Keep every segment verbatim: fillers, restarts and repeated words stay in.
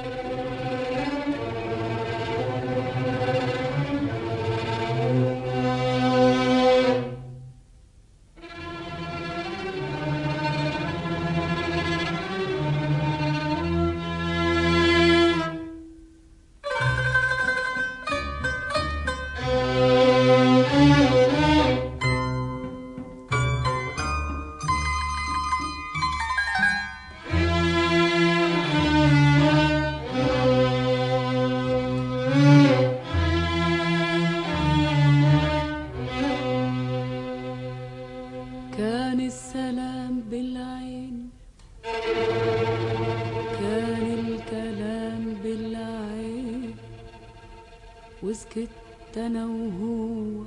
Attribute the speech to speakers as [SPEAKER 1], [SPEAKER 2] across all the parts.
[SPEAKER 1] وسكت انا وهو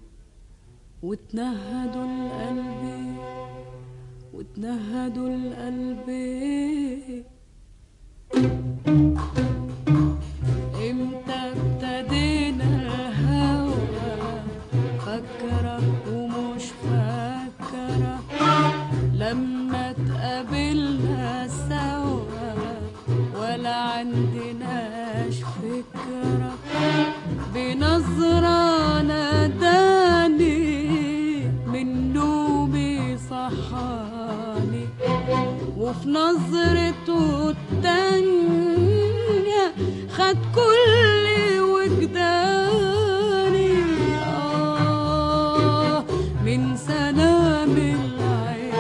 [SPEAKER 1] وتنهدوا القلب وتنهدوا القلب. امتى ابتدينا الهوى فكرة ومش فكرة لما تقابلنا سوا ولا عندناش فكرة بنظرة ناداني من نومي صحاني وفي نظرته التانية خد كل وجداني. آه من سلام العين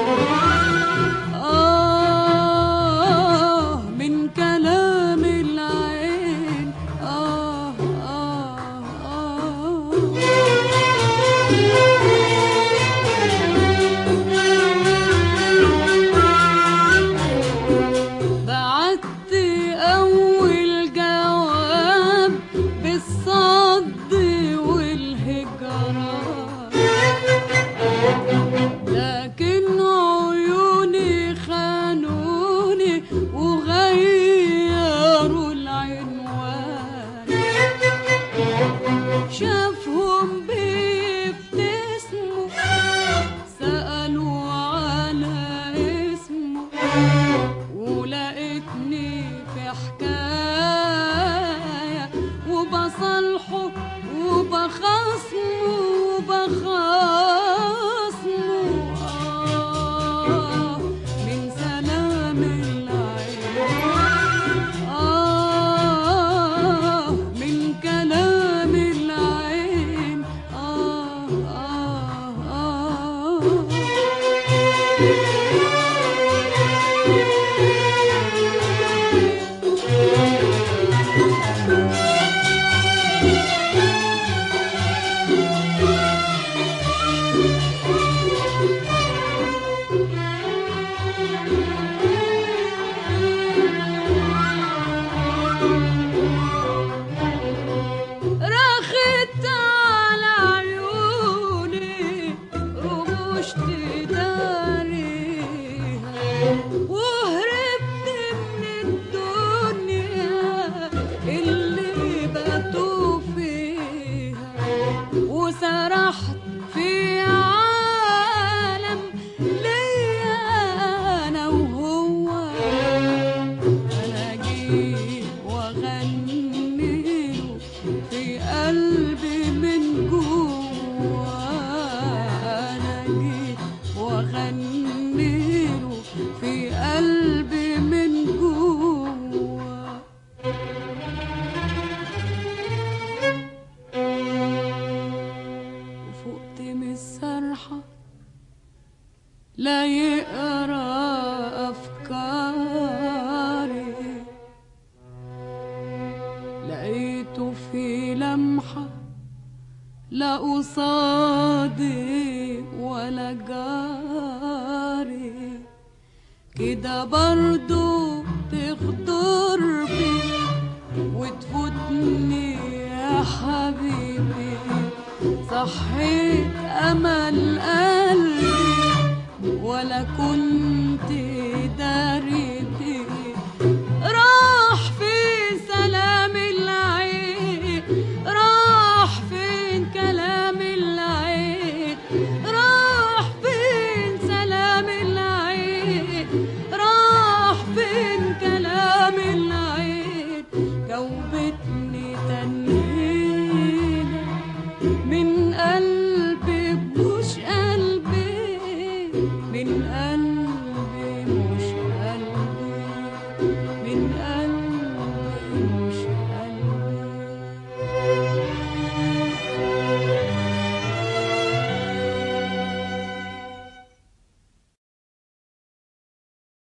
[SPEAKER 1] آه من كلام العين آه آه آه بعت أول جواب بالصد والهجرة لكن عيوني خانوني وغيروا العنوان. شافهم بيبتسموا سألوا على اسمه ولقيتني في حكاية وبصالحه وبخصمه وبخصمه. آه من سلام العين آه من كلام العين آه آه آه رخت على عيوني رموش تداريها وهربت من الدنيا اللي باتوا فيها وسرحت في عالم ليا انا وهو. انا جيت واغنيله في قلبي من جوا. انا جيت واغنيله في قلبي من جوا. وفقت من السرحة لا يقرا افكاري لقيته في لمحة لا قصادي ولا جاري كده برضو تخطر بي وتفوتني يا حبيبي. صحيت أمل قلبي ولا كنت داري بيه. راح فين سلام العين راح فين كلام العين راح فين سلام العين راح فين من قلبي